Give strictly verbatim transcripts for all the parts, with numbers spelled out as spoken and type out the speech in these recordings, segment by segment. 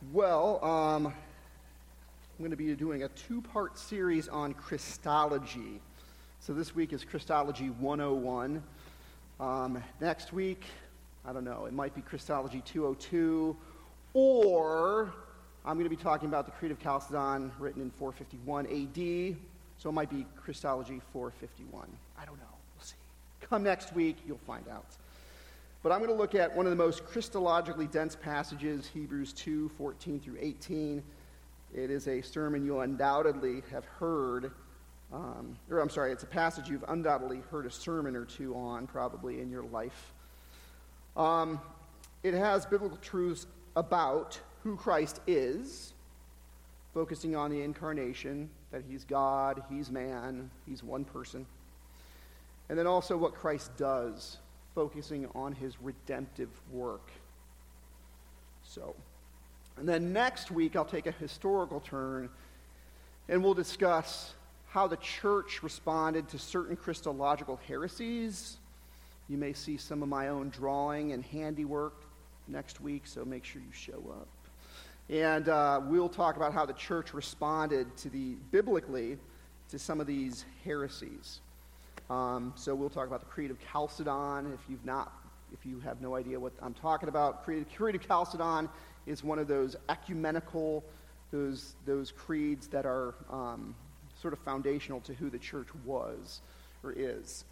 Well, um, I'm going to be doing a two-part series on Christology. So this week is Christology one oh one. Um, next week, I don't know, it might be Christology two oh two, or I'm going to be talking about the Creed of Chalcedon written in four fifty-one A D, so it might be Christology four fifty-one. I don't know. We'll see. Come next week, you'll find out. But I'm going to look at one of the most Christologically dense passages, Hebrews two fourteen through eighteen. It is a sermon you'll undoubtedly have heard, um, or I'm sorry, it's a passage you've undoubtedly heard a sermon or two on, probably, in your life. Um, it has biblical truths about who Christ is, focusing on the incarnation, that he's God, he's man, he's one person. And then also what Christ does, focusing on his redemptive work. So, and then next week I'll take a historical turn and we'll discuss how the church responded to certain Christological heresies. You may see some of my own drawing and handiwork next week, so make sure you show up. And uh, we'll talk about how the church responded to the, biblically, to some of these heresies. Um, so we'll talk about the Creed of Chalcedon. If you've not, if you have no idea what I'm talking about, Creed, Creed of Chalcedon is one of those ecumenical, those those creeds that are um, sort of foundational to who the church was or is.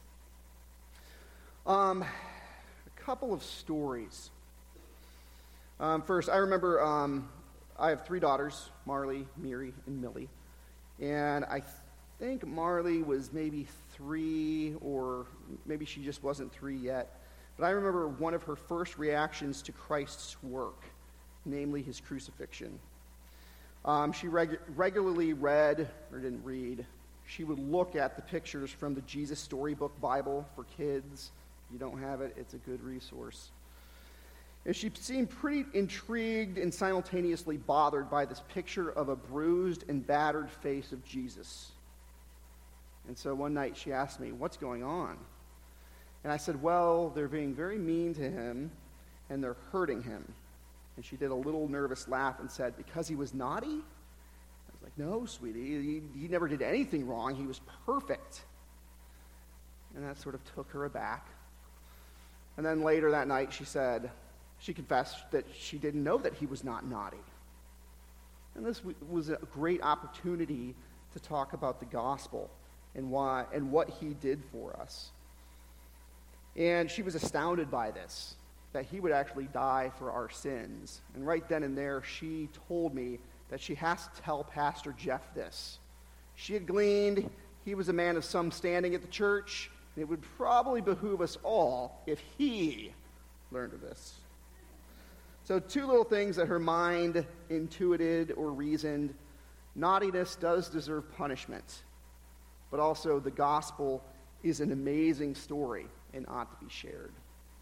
Um, a couple of stories. Um, first, I remember um, I have three daughters, Marley, Miri, and Millie, and I. Th- I think Marley was maybe three, or maybe she just wasn't three yet. But I remember one of her first reactions to Christ's work, namely his crucifixion. Um, she reg- regularly read, or didn't read, she would look at the pictures from the Jesus Storybook Bible for kids. If you don't have it, it's a good resource. And she seemed pretty intrigued and simultaneously bothered by this picture of a bruised and battered face of Jesus. And so one night she asked me, "What's going on?" And I said, "Well, they're being very mean to him, and they're hurting him." And she did a little nervous laugh and said, "Because he was naughty?" I was like, "No, sweetie, he, he never did anything wrong. He was perfect." And that sort of took her aback. And then later that night she said, she confessed that she didn't know that he was not naughty. And this was a great opportunity to talk about the gospel and why and what he did for us. And she was astounded by this, that he would actually die for our sins. And right then and there, she told me that she has to tell Pastor Jeff this. She had gleaned he was a man of some standing at the church, and it would probably behoove us all if he learned of this. So two little things that her mind intuited or reasoned. Naughtiness does deserve punishment. But also the gospel is an amazing story and ought to be shared.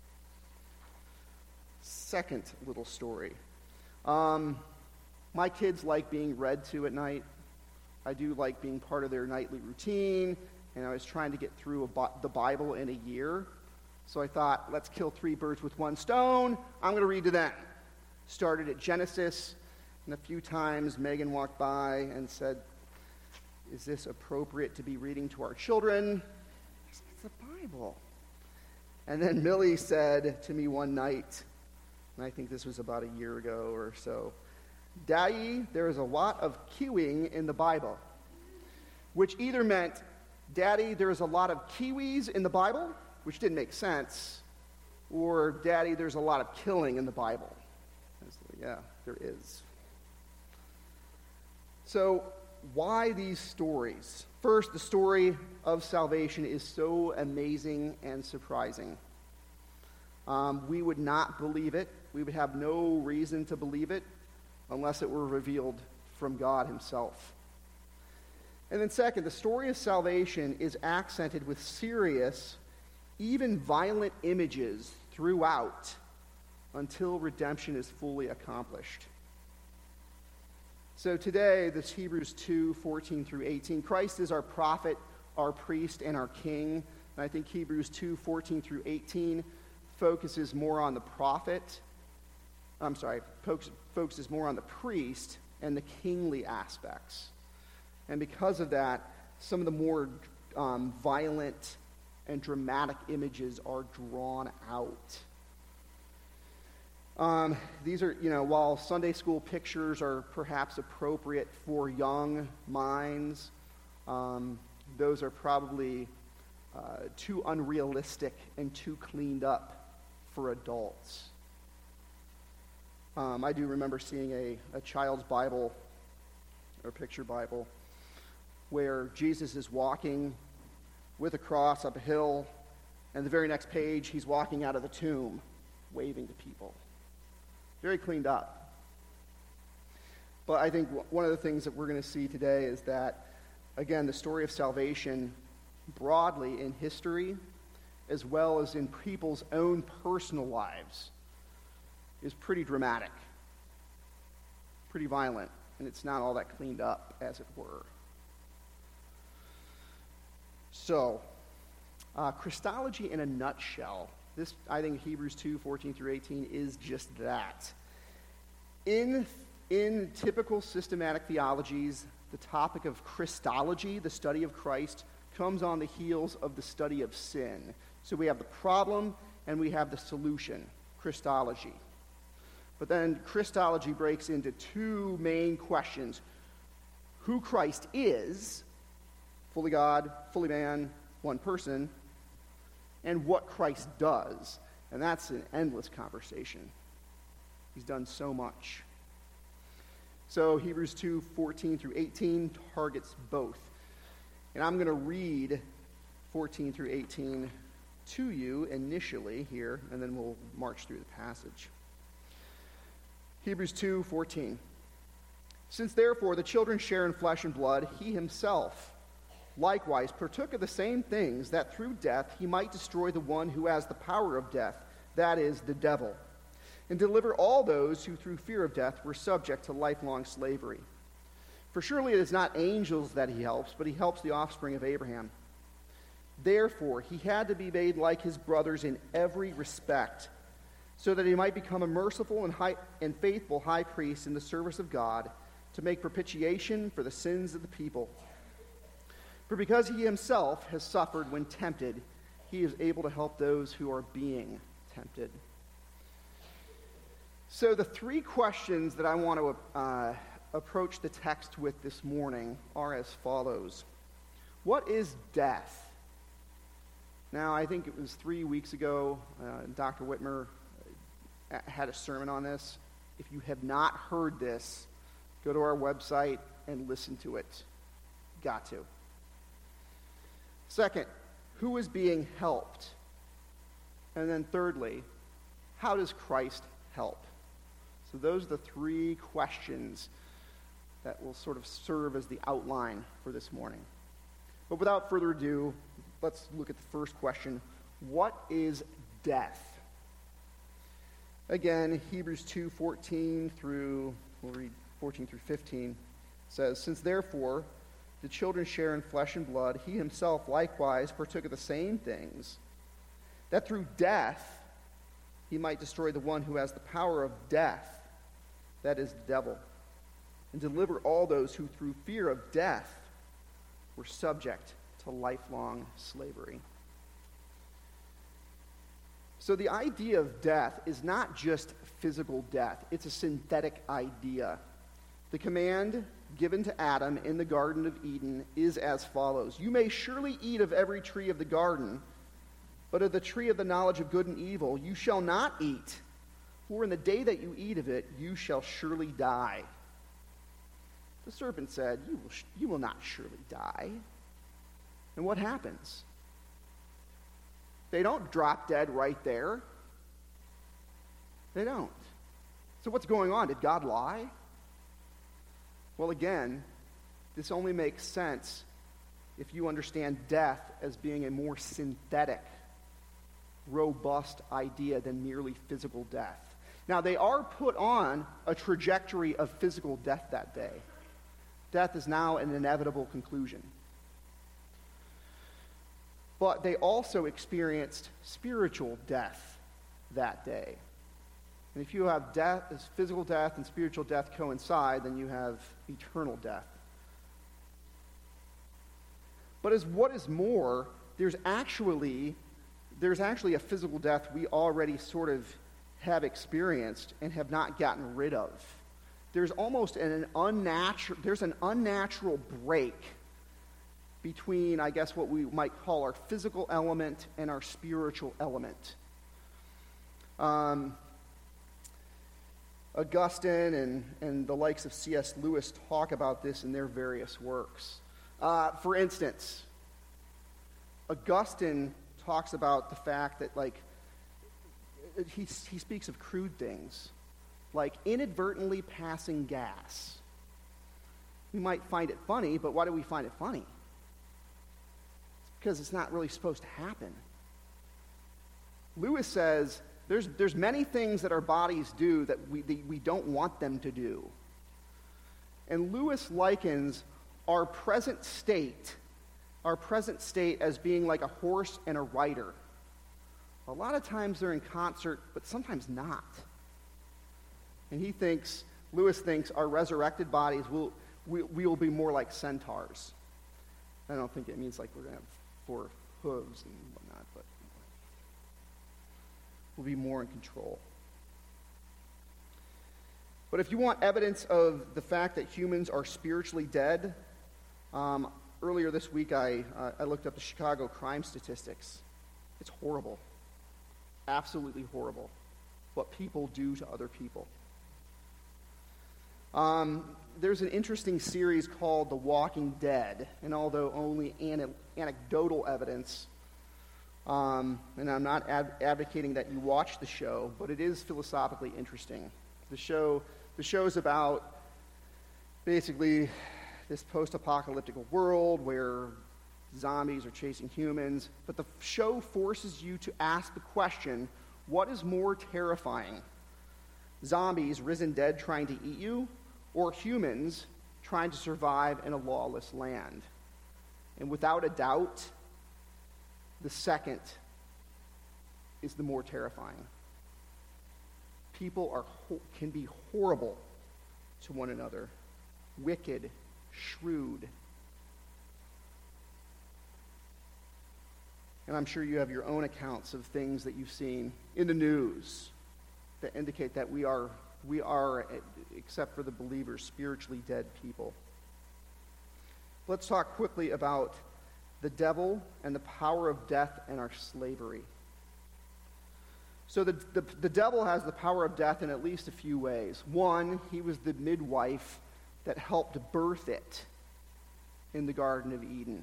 Second little story. Um, my kids like being read to at night. I do like being part of their nightly routine, and I was trying to get through a, the Bible in a year. So I thought, let's kill three birds with one stone. I'm going to read to them. Started at Genesis, and a few times Megan walked by and said, "Is this appropriate to be reading to our children?" I said, "It's the Bible." And then Millie said to me one night, and I think this was about a year ago or so, "Daddy, there is a lot of queuing in the Bible." Which either meant, "Daddy, there is a lot of kiwis in the Bible," which didn't make sense, or, "Daddy, there's a lot of killing in the Bible." I said, yeah, there is. So, why these stories? First, the story of salvation is so amazing and surprising. Um, we would not believe it. We would have no reason to believe it unless it were revealed from God himself. And then second, the story of salvation is accented with serious, even violent images throughout until redemption is fully accomplished. So today, this Hebrews two fourteen through eighteen, Christ is our prophet, our priest, and our king. And I think Hebrews two fourteen through eighteen focuses more on the prophet I'm sorry, focuses more on the priest and the kingly aspects. And because of that, some of the more um, violent and dramatic images are drawn out. Um, these are, you know, while Sunday school pictures are perhaps appropriate for young minds, um, those are probably uh, too unrealistic and too cleaned up for adults. Um, I do remember seeing a, a child's Bible, or picture Bible, where Jesus is walking with a cross up a hill, and the very next page, he's walking out of the tomb, waving to people. Very cleaned up. But I think one of the things that we're going to see today is that, again, the story of salvation broadly in history, as well as in people's own personal lives, is pretty dramatic, pretty violent, and it's not all that cleaned up, as it were. So, uh, Christology in a nutshell. This, I think, Hebrews two, fourteen through eighteen is just that. In, in typical systematic theologies, the topic of Christology, the study of Christ, comes on the heels of the study of sin. So we have the problem and we have the solution, Christology. But then Christology breaks into two main questions. Who Christ is, fully God, fully man, one person, and what Christ does. And that's an endless conversation. He's done so much. So Hebrews two, fourteen through eighteen targets both. And I'm going to read fourteen through eighteen to you initially here, and then we'll march through the passage. Hebrews two, fourteen. Since therefore the children share in flesh and blood, he himself likewise partook of the same things, that through death he might destroy the one who has the power of death, that is, the devil, and deliver all those who through fear of death were subject to lifelong slavery. For surely it is not angels that he helps, but he helps the offspring of Abraham. Therefore he had to be made like his brothers in every respect, so that he might become a merciful and, high, and faithful high priest in the service of God, to make propitiation for the sins of the people. For because he himself has suffered when tempted, he is able to help those who are being tempted. So the three questions that I want to uh, approach the text with this morning are as follows. What is death? Now, I think it was three weeks ago, uh, Doctor Whitmer had a sermon on this. If you have not heard this, go to our website and listen to it. Got to. Second, who is being helped? And then thirdly, how does Christ help? So those are the three questions that will sort of serve as the outline for this morning. But without further ado, let's look at the first question. What is death? Again, Hebrews two, fourteen through, we'll read fourteen through fifteen, says, Since therefore the children share in flesh and blood, he himself likewise partook of the same things, that through death he might destroy the one who has the power of death, that is the devil, and deliver all those who through fear of death were subject to lifelong slavery. So the idea of death is not just physical death. It's a synthetic idea. The command given to Adam in the Garden of Eden is as follows. You may surely eat of every tree of the garden, but of the tree of the knowledge of good and evil you shall not eat, for in the day that you eat of it you shall surely die. The serpent said, you will, you will not surely die. And what happens? They don't drop dead right there. They don't. So what's going on? Did God lie? Well, again, this only makes sense if you understand death as being a more synthetic, robust idea than merely physical death. Now, they are put on a trajectory of physical death that day. Death is now an inevitable conclusion. But they also experienced spiritual death that day. And if you have death, as physical death and spiritual death coincide, then you have eternal death. But as what is more, there's actually there's actually a physical death we already sort of have experienced and have not gotten rid of. There's almost an unnatural there's an unnatural break between, I guess, what we might call our physical element and our spiritual element. Um, Augustine and, and the likes of C S Lewis talk about this in their various works. Uh, for instance, Augustine talks about the fact that, like, he, he speaks of crude things, like inadvertently passing gas. We might find it funny, but why do we find it funny? It's because it's not really supposed to happen. Lewis says there's, there's many things that our bodies do that we, that we don't want them to do. And Lewis likens our present state, our present state as being like a horse and a rider. A lot of times they're in concert, but sometimes not. And he thinks, Lewis thinks, our resurrected bodies will we, we will be more like centaurs. I don't think it means like we're going to have four hooves and whatnot, but we'll be more in control. But if you want evidence of the fact that humans are spiritually dead, um, earlier this week I, uh, I looked up the Chicago crime statistics. It's horrible. Absolutely horrible. What people do to other people. Um, there's an interesting series called The Walking Dead, and although only an- anecdotal evidence, um, and I'm not ad- advocating that you watch the show, but it is philosophically interesting. The show, the show is about basically this post-apocalyptic world where zombies are chasing humans, but the show forces you to ask the question, what is more terrifying? Zombies risen dead trying to eat you, or humans trying to survive in a lawless land? And without a doubt, the second is the more terrifying. People are can be horrible to one another, wicked, shrewd. And I'm sure you have your own accounts of things that you've seen in the news that indicate that we are, we are, except for the believers, spiritually dead people. Let's talk quickly about the devil and the power of death and our slavery. So the, the, the devil has the power of death in at least a few ways. One, he was the midwife that helped birth it in the Garden of Eden.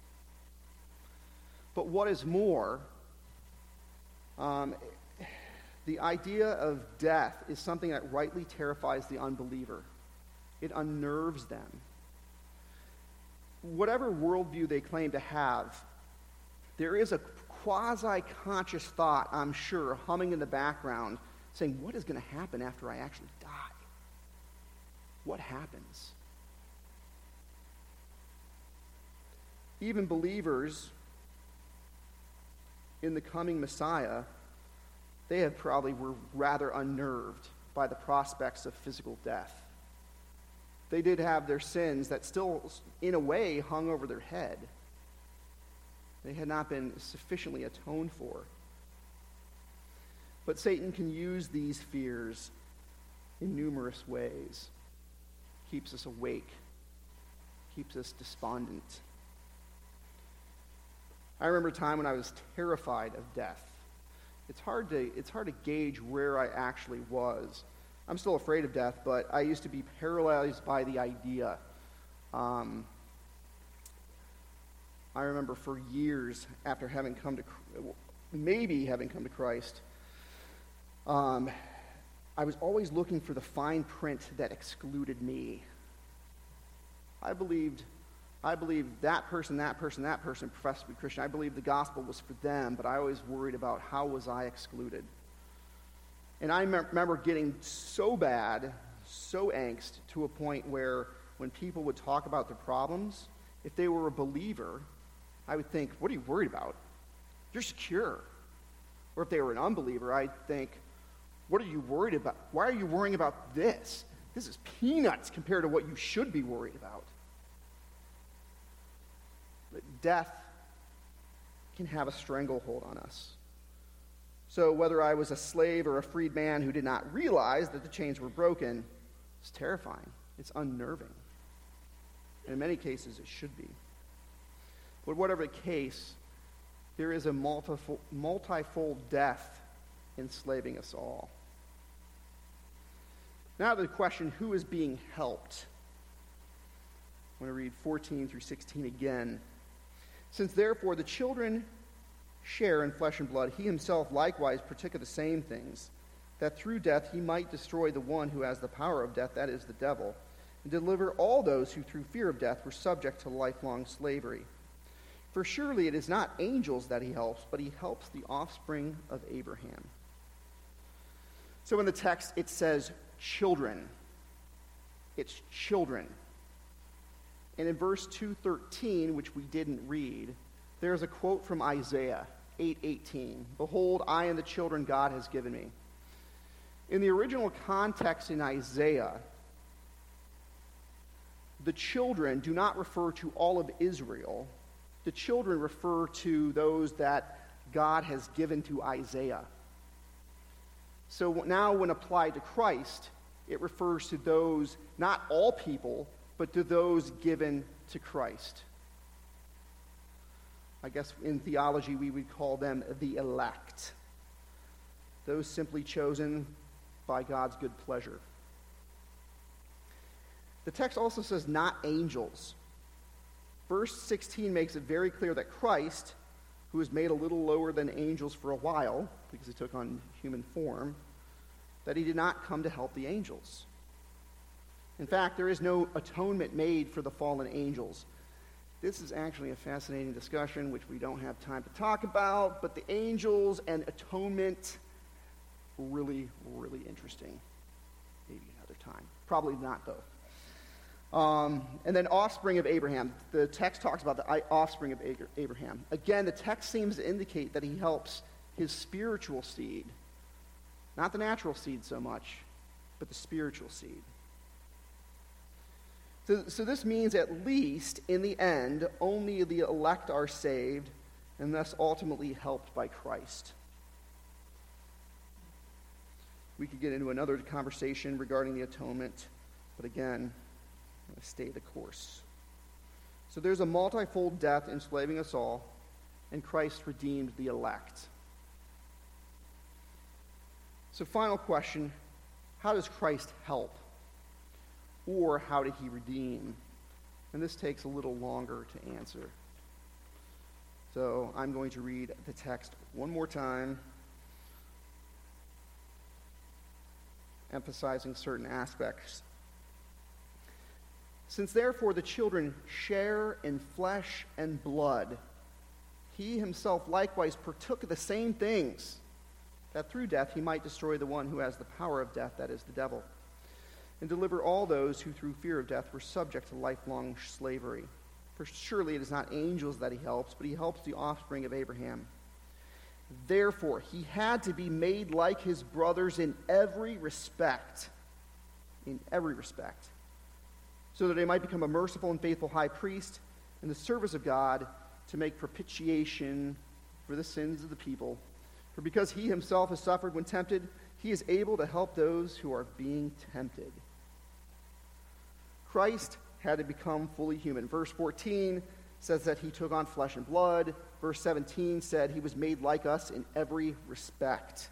But what is more, um, the idea of death is something that rightly terrifies the unbeliever. It unnerves them. Whatever worldview they claim to have, there is a quasi-conscious thought, I'm sure, humming in the background, saying, what is going to happen after I actually die? What happens? Even believers in the coming Messiah, they had probably were rather unnerved by the prospects of physical death. They did have their sins that still, in a way, hung over their head. They had not been sufficiently atoned for. But Satan can use these fears in numerous ways. Keeps us awake. Keeps us despondent. I remember a time when I was terrified of death. It's hard to, it's hard to gauge where I actually was. I'm still afraid of death, but I used to be paralyzed by the idea. Um, I remember for years after having come to, maybe having come to Christ, um, I was always looking for the fine print that excluded me. I believed, I believed that person, that person, that person professed to be Christian. I believed the gospel was for them, but I always worried about how was I excluded. And I me- remember getting so bad, so angst, to a point where when people would talk about their problems, if they were a believer, I would think, what are you worried about? You're secure. Or if they were an unbeliever, I'd think, What are you worried about? Why are you worrying about this? This is peanuts compared to what you should be worried about. But death can have a stranglehold on us. So whether I was a slave or a freed man who did not realize that the chains were broken, it's terrifying. It's unnerving. And in many cases, it should be. But whatever the case, there is a multifold, multifold death enslaving us all. Now to the question, who is being helped? I'm going to read fourteen through sixteen again. Since therefore the children share in flesh and blood, he himself likewise partook of the same things, that through death he might destroy the one who has the power of death, that is, the devil, and deliver all those who through fear of death were subject to lifelong slavery. For surely it is not angels that he helps, but he helps the offspring of Abraham. So in the text it says children. It's children. And in verse two thirteen, which we didn't read, there's a quote from Isaiah eight eighteen. Behold, I and the children God has given me. In the original context in Isaiah, the children do not refer to all of Israel. The children refer to those that God has given to Isaiah. So now when applied to Christ, it refers to those, not all people, but to those given to Christ. I guess in theology we would call them the elect. Those simply chosen by God's good pleasure. The text also says not angels. Verse sixteen makes it very clear that Christ, who was made a little lower than angels for a while, because he took on human form, that he did not come to help the angels. In fact, there is no atonement made for the fallen angels. This is actually a fascinating discussion, which we don't have time to talk about, but the angels and atonement, really, really interesting. Maybe another time. Probably not, though. Um, and then offspring of Abraham. The text talks about the offspring of Abraham. Again, the text seems to indicate that he helps his spiritual seed. Not the natural seed so much, but the spiritual seed. So, so this means at least, in the end, only the elect are saved and thus ultimately helped by Christ. We could get into another conversation regarding the atonement, but again, I'm going to stay the course. So there's a multifold death enslaving us all, and Christ redeemed the elect. So final question, how does Christ help? Or how did he redeem? And this takes a little longer to answer. So I'm going to read the text one more time, emphasizing certain aspects. Since therefore the children share in flesh and blood, he himself likewise partook of the same things, that through death he might destroy the one who has the power of death, that is, the devil, and deliver all those who through fear of death were subject to lifelong slavery. For surely it is not angels that he helps, but he helps the offspring of Abraham. Therefore, he had to be made like his brothers in every respect, in every respect, so that he might become a merciful and faithful high priest in the service of God to make propitiation for the sins of the people. For because he himself has suffered when tempted, he is able to help those who are being tempted. Christ had to become fully human. Verse fourteen says that he took on flesh and blood. Verse seventeen said he was made like us in every respect.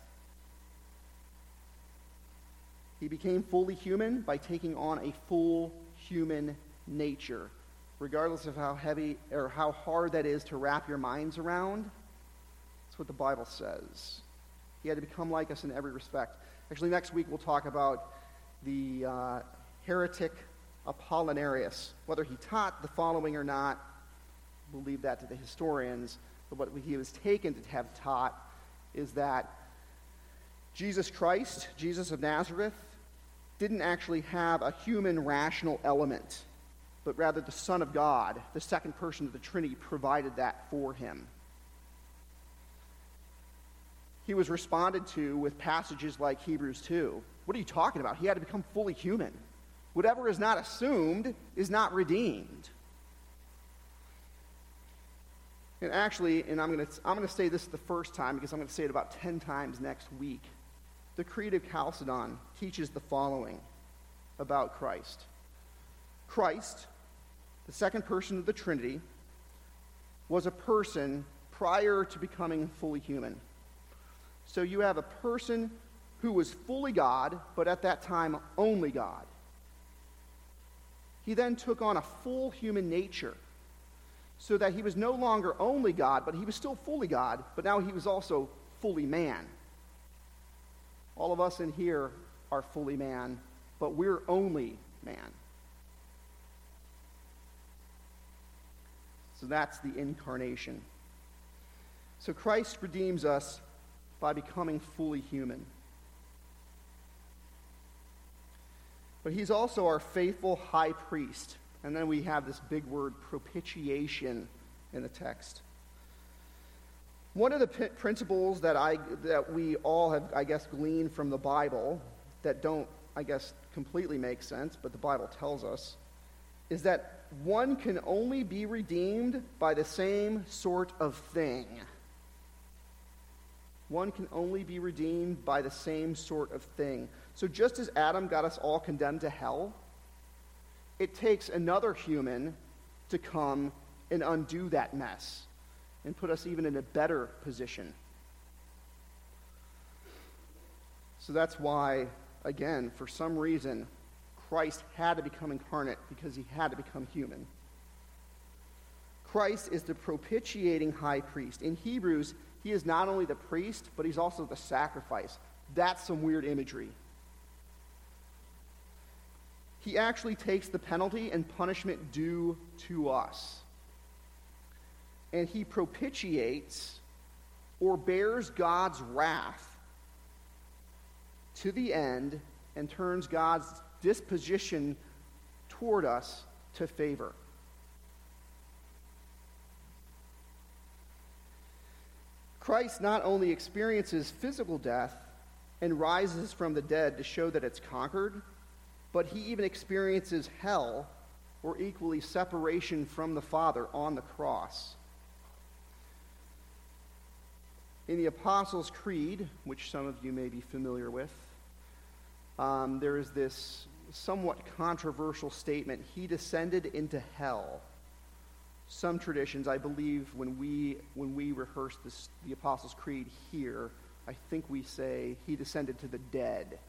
He became fully human by taking on a full human nature. Regardless of how heavy or how hard that is to wrap your minds around, that's what the Bible says. He had to become like us in every respect. Actually, next week we'll talk about the uh, heretic Apollinarius. Whether he taught the following or not, we'll leave that to the historians. But what he was taken to have taught is that Jesus Christ, Jesus of Nazareth, didn't actually have a human rational element, but rather the Son of God, the second person of the Trinity, provided that for him. he was responded to with passages like Hebrews two. What are you talking about? He had to become fully human. Whatever is not assumed is not redeemed. And actually, and I'm going to I'm going to say this the first time because I'm going to say it about ten times next week. The Creed of Chalcedon teaches the following about Christ. Christ, the second person of the Trinity, was a person prior to becoming fully human. So you have a person who was fully God, but at that time only God. He then took on a full human nature, so that he was no longer only God, but he was still fully God, but now he was also fully man. All of us in here are fully man, but we're only man. So that's the incarnation. So Christ redeems us by becoming fully human. But he's also our faithful high priest. And then we have this big word, propitiation, in the text. One of the p- principles that I that we all have, I guess, gleaned from the Bible that don't, I guess, completely make sense, but the Bible tells us, is that one can only be redeemed by the same sort of thing. One can only be redeemed by the same sort of thing. So just as Adam got us all condemned to hell, it takes another human to come and undo that mess and put us even in a better position. So that's why, again, for some reason, Christ had to become incarnate because he had to become human. Christ is the propitiating high priest. In Hebrews, he is not only the priest, but he's also the sacrifice. That's some weird imagery. He actually takes the penalty and punishment due to us. And he propitiates or bears God's wrath to the end and turns God's disposition toward us to favor. Christ not only experiences physical death and rises from the dead to show that it's conquered, but he even experiences hell, or equally separation from the Father on the cross. In the Apostles' Creed, which some of you may be familiar with, um, there is this somewhat controversial statement, he descended into hell. Some traditions, I believe, when we when we rehearse this, the Apostles' Creed here, I think we say he descended to the dead.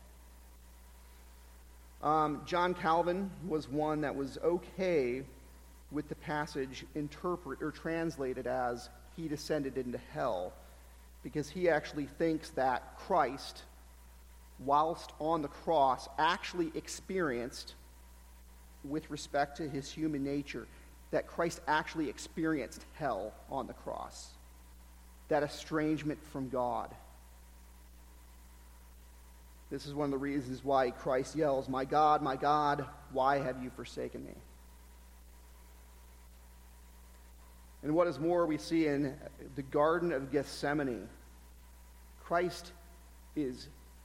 Um, John Calvin was one that was okay with the passage interpret or translated as he descended into hell, because he actually thinks that Christ, whilst on the cross, actually experienced, with respect to his human nature, that Christ actually experienced hell on the cross, that estrangement from God. This is one of the reasons why Christ yells, "My God, my God, why have you forsaken me?" And what is more, we see in the Garden of Gethsemane, Christ is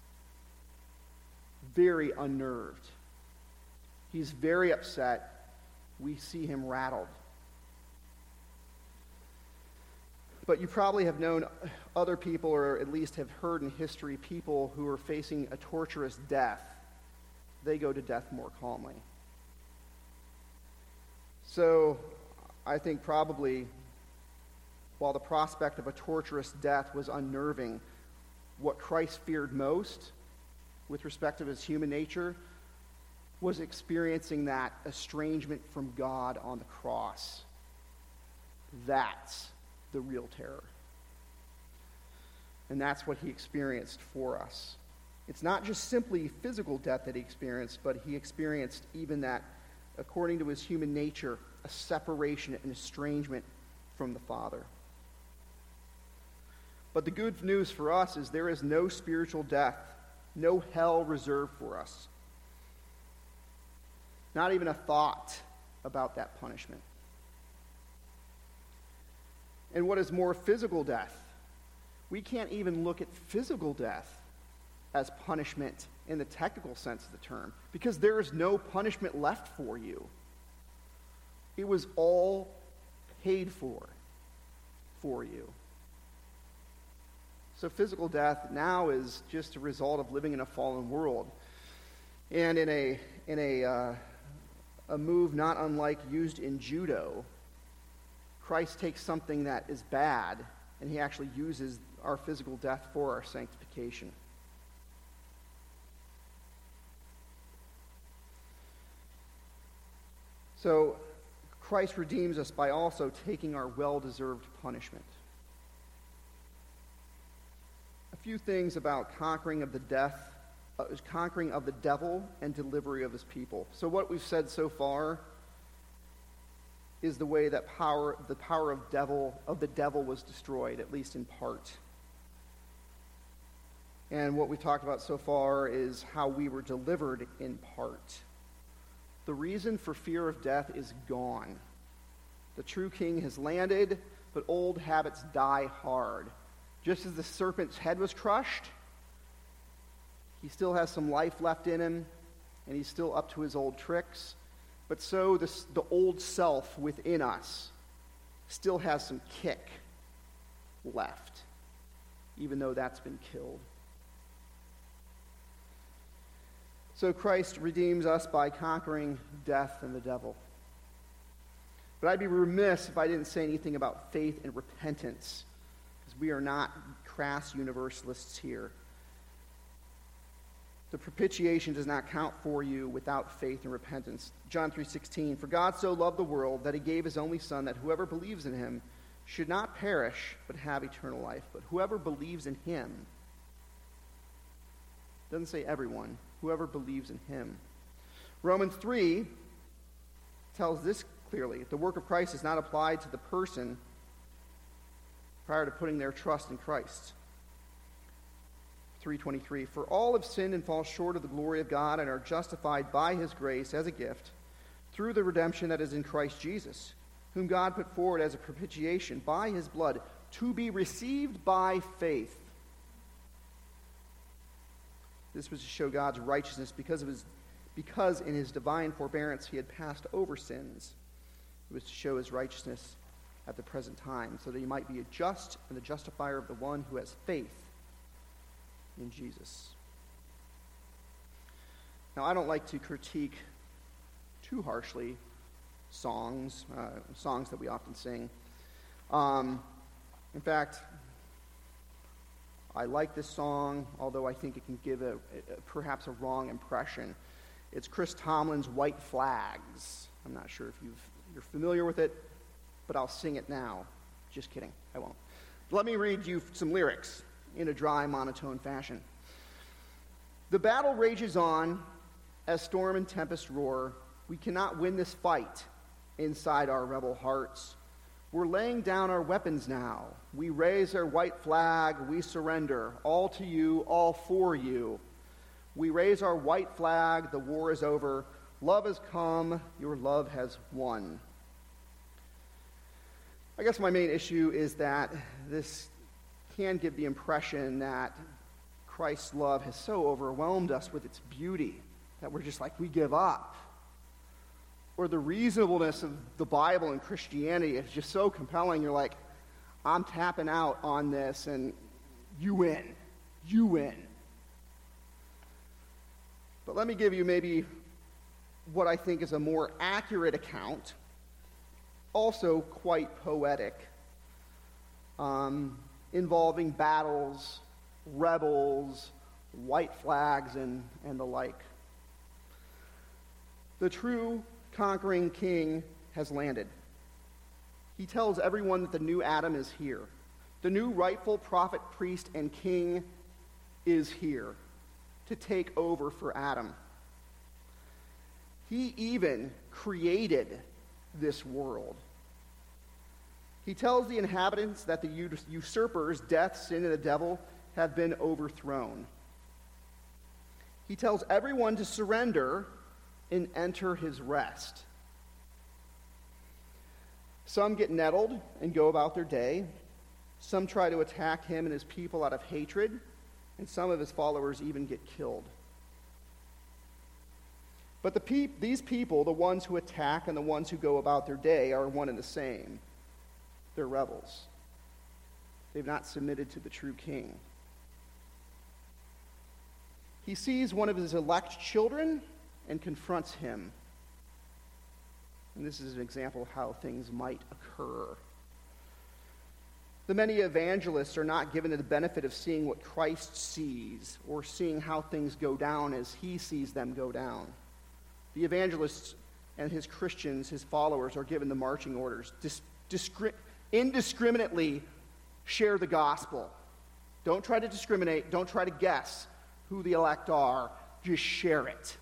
very unnerved. He's very upset. We see him rattled. But you probably have known other people, or at least have heard in history, people who are facing a torturous death. They go to death more calmly. So I think probably, while the prospect of a torturous death was unnerving, what Christ feared most, with respect to his human nature, was experiencing that estrangement from God on the cross. That's the real terror. And that's what he experienced for us. It's not just simply physical death that he experienced, but he experienced even that, according to his human nature, a separation and estrangement from the Father. But the good news for us is there is no spiritual death, no hell reserved for us. Not even a thought about that punishment. And what is more, physical death? We can't even look at physical death as punishment in the technical sense of the term, because there is no punishment left for you. It was all paid for for you. So physical death now is just a result of living in a fallen world. And in a in a uh, a move not unlike used in judo, Christ takes something that is bad and he actually uses our physical death for our sanctification. So Christ redeems us by also taking our well-deserved punishment. A few things about conquering of the death, uh, conquering of the devil and delivery of his people. So what we've said so far is the way that power, the power of devil of the devil was destroyed, at least in part. And what we've talked about so far is how we were delivered in part. The reason for fear of death is gone. The true king has landed, but old habits die hard. Just as the serpent's head was crushed, he still has some life left in him, and he's still up to his old tricks. But so this, the old self within us still has some kick left, even though that's been killed. So Christ redeems us by conquering death and the devil. But I'd be remiss if I didn't say anything about faith and repentance, because we are not crass universalists here. The propitiation does not count for you without faith and repentance. John three sixteen, for God so loved the world that he gave his only Son, that whoever believes in him should not perish, but have eternal life. But whoever believes in him, doesn't say everyone, whoever believes in him. Romans three tells this clearly. The work of Christ is not applied to the person prior to putting their trust in Christ. three twenty-three, for all have sinned and fall short of the glory of God and are justified by his grace as a gift through the redemption that is in Christ Jesus, whom God put forward as a propitiation by his blood to be received by faith. This was to show God's righteousness because of his because in his divine forbearance he had passed over sins. It was to show his righteousness at the present time, so that he might be a just and the justifier of the one who has faith in Jesus. Now, I don't like to critique too harshly songs, uh, songs that we often sing. Um, in fact, I like this song, although I think it can give a, a perhaps a wrong impression. It's Chris Tomlin's White Flags. I'm not sure if you've, you're familiar with it, but I'll sing it now. Just kidding, I won't. Let me read you some lyrics in a dry, monotone fashion. The battle rages on as storm and tempest roar. We cannot win this fight inside our rebel hearts. We're laying down our weapons now. We raise our white flag. We surrender. All to you, all for you. We raise our white flag. The war is over. Love has come. Your love has won. I guess my main issue is that this can give the impression that Christ's love has so overwhelmed us with its beauty that we're just like, we give up. Or the reasonableness of the Bible and Christianity is just so compelling, you're like, I'm tapping out on this and you win. You win. But let me give you maybe what I think is a more accurate account, also quite poetic, um, involving battles, rebels, white flags, and, and the like. The true conquering king has landed. He tells everyone that the new Adam is here. The new rightful prophet, priest, and king is here to take over for Adam. He even created this world. He tells the inhabitants that the usurpers, death, sin, and the devil have been overthrown. He tells everyone to surrender and enter his rest. Some get nettled and go about their day. Some try to attack him and his people out of hatred, and some of his followers even get killed. But the pe- these people, the ones who attack and the ones who go about their day, are one and the same. They're rebels. They've not submitted to the true king. He sees one of his elect children and confronts him. And this is an example of how things might occur. The many evangelists are not given the benefit of seeing what Christ sees or seeing how things go down as he sees them go down. The evangelists and his Christians, his followers, are given the marching orders. Dis- discri- indiscriminately share the gospel. Don't try to discriminate. Don't try to guess who the elect are. Just share it.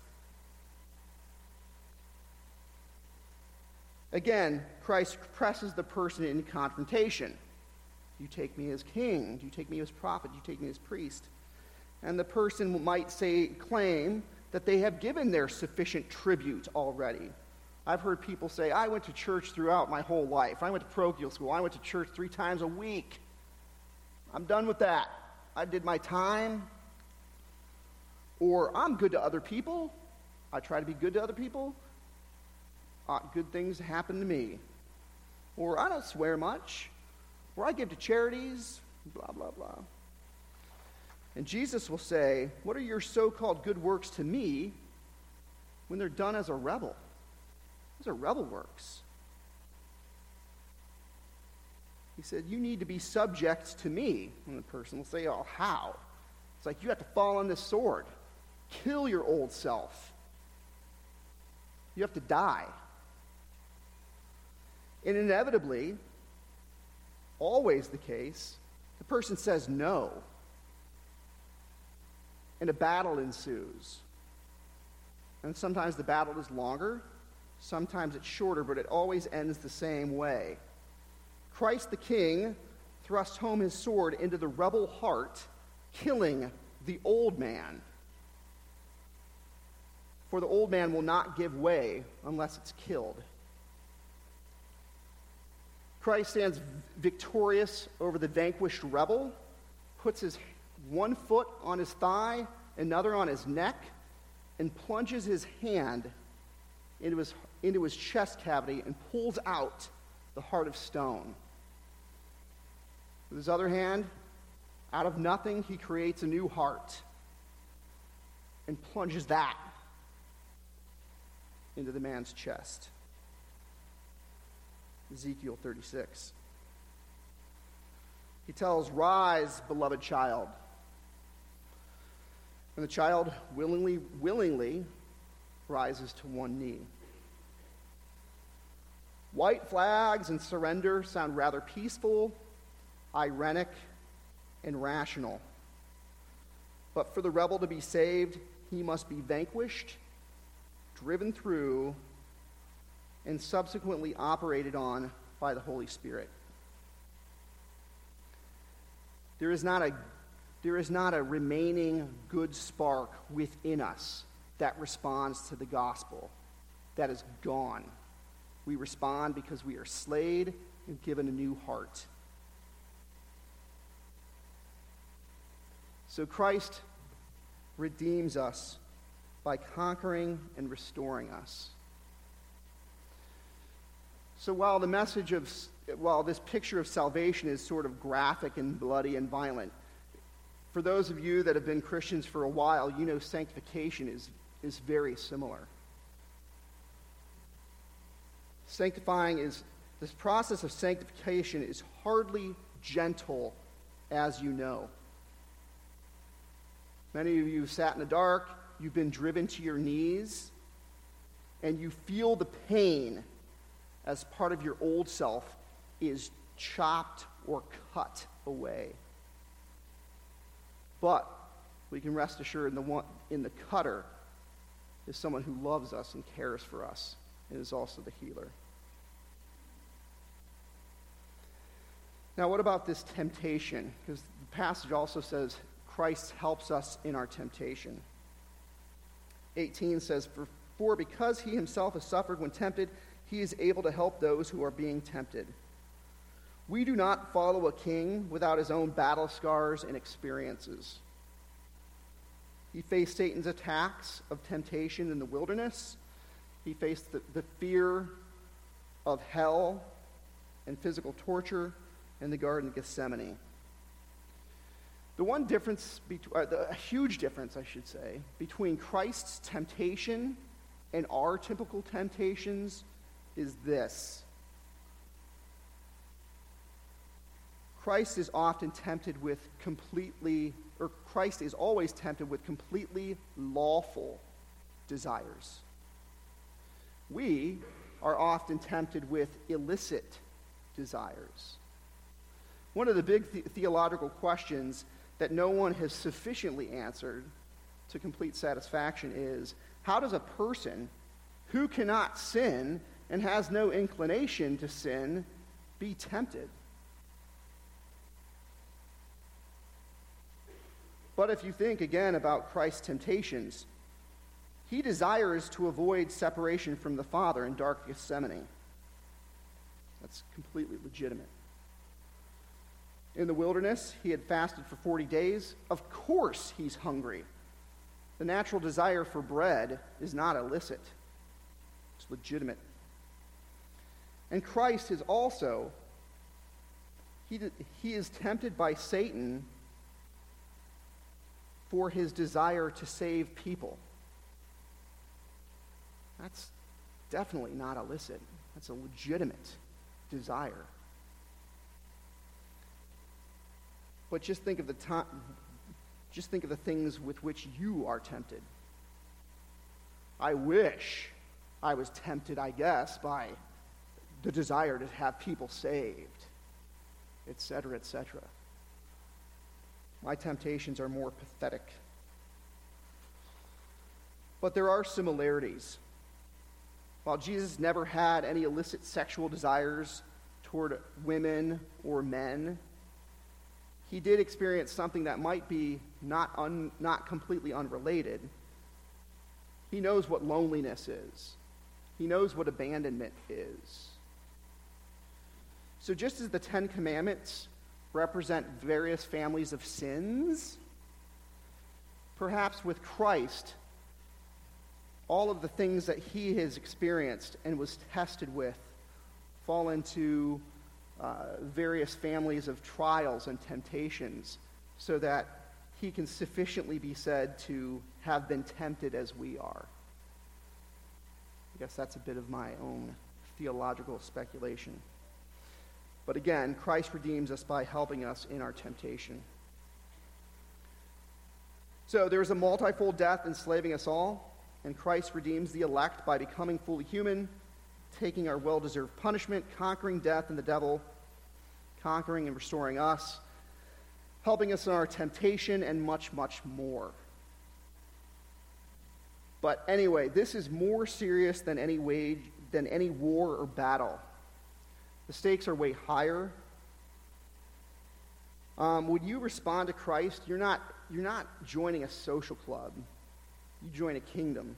Again, Christ presses the person into confrontation. Do you take me as king? Do you take me as prophet? Do you take me as priest? And the person might say, claim that they have given their sufficient tribute already. I've heard people say, I went to church throughout my whole life. I went to parochial school. I went to church three times a week. I'm done with that. I did my time. Or I'm good to other people. I try to be good to other people. Uh, good things happen to me. Or I don't swear much. Or I give to charities. Blah, blah, blah. And Jesus will say, what are your so-called good works to me when they're done as a rebel? Those are rebel works. He said, you need to be subject to me. And the person will say, oh, how? It's like, you have to fall on this sword. Kill your old self. You have to die. And inevitably, always the case, the person says no. And a battle ensues. And sometimes the battle is longer, sometimes it's shorter, but it always ends the same way. Christ the King thrust home his sword into the rebel heart, killing the old man. For the old man will not give way unless it's killed. Christ stands victorious over the vanquished rebel, puts his one foot on his thigh, another on his neck, and plunges his hand into his, into his chest cavity and pulls out the heart of stone. With his other hand, out of nothing, he creates a new heart and plunges that into the man's chest. Ezekiel thirty-six. He tells, rise, beloved child. And the child willingly, willingly rises to one knee. White flags and surrender sound rather peaceful, ironic, and rational. But for the rebel to be saved, he must be vanquished, driven through, and subsequently operated on by the Holy Spirit. There is not a, there is not a remaining good spark within us that responds to the gospel. That is gone. We respond because we are slayed and given a new heart. So Christ redeems us by conquering and restoring us. So while the message of, while this picture of salvation is sort of graphic and bloody and violent, for those of you that have been Christians for a while, you know sanctification is, is very similar. Sanctifying is, this process of sanctification is hardly gentle, as you know. Many of you have sat in the dark, you've been driven to your knees, and you feel the pain as part of your old self is chopped or cut away. But we can rest assured in the one, in the cutter is someone who loves us and cares for us and is also the healer. Now, what about this temptation? Because the passage also says Christ helps us in our temptation. eighteen says, for, for because he himself has suffered when tempted, he is able to help those who are being tempted. We do not follow a king without his own battle scars and experiences. He faced Satan's attacks of temptation in the wilderness. He faced the, the fear of hell and physical torture in the Garden of Gethsemane. The one difference, between, uh, the, a huge difference, I should say, between Christ's temptation and our typical temptations is this. Christ is often tempted with completely, or Christ is always tempted with completely lawful desires. We are often tempted with illicit desires. One of the big the- theological questions that no one has sufficiently answered to complete satisfaction is, how does a person who cannot sin and has no inclination to sin be tempted? But if you think again about Christ's temptations, he desires to avoid separation from the Father in dark Gethsemane. That's completely legitimate. In the wilderness, he had fasted for forty days. Of course he's hungry. The natural desire for bread is not illicit. It's legitimate. And Christ is also, he, he is tempted by Satan for his desire to save people. That's definitely not illicit. That's a legitimate desire. But just think of the time, just think of the things with which you are tempted. I wish I was tempted, I guess, by the desire to have people saved, et cetera, et cetera. My temptations are more pathetic. But there are similarities. While Jesus never had any illicit sexual desires toward women or men, he did experience something that might be not, un, not completely unrelated. He knows what loneliness is. He knows what abandonment is. So just as the Ten Commandments represent various families of sins, perhaps with Christ, all of the things that he has experienced and was tested with fall into uh, various families of trials and temptations, so that he can sufficiently be said to have been tempted as we are. I guess that's a bit of my own theological speculation. But again, Christ redeems us by helping us in our temptation. So there's a multifold death enslaving us all, and Christ redeems the elect by becoming fully human, taking our well-deserved punishment, conquering death and the devil, conquering and restoring us, helping us in our temptation, and much, much more. But anyway, this is more serious than any wage, than any war or battle. The stakes are way higher. Um, when you respond to Christ, you're not, you're not joining a social club. You join a kingdom.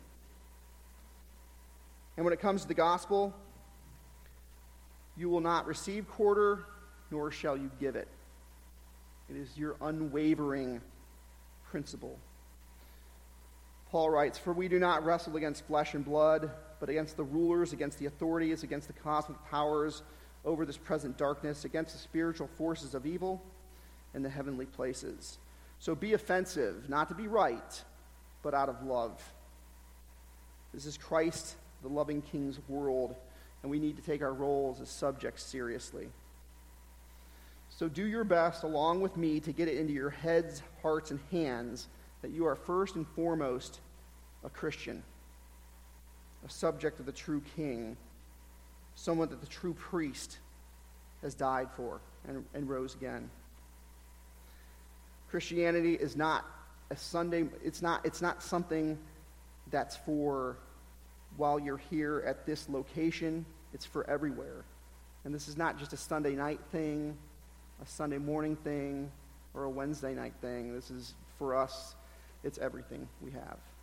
And when it comes to the gospel, you will not receive quarter, nor shall you give it. It is your unwavering principle. Paul writes, "For we do not wrestle against flesh and blood, but against the rulers, against the authorities, against the cosmic powers over this present darkness, against the spiritual forces of evil in the heavenly places. So be offensive, not to be right, but out of love." This is Christ, the loving King's world, and we need to take our roles as subjects seriously. So do your best, along with me, to get it into your heads, hearts, and hands that you are first and foremost a Christian, a subject of the true King, someone that the true priest has died for and, and rose again. Christianity is not a Sunday, it's not, it's not something that's for while you're here at this location. It's for everywhere. And this is not just a Sunday night thing, a Sunday morning thing, or a Wednesday night thing. This is, for us, it's everything we have.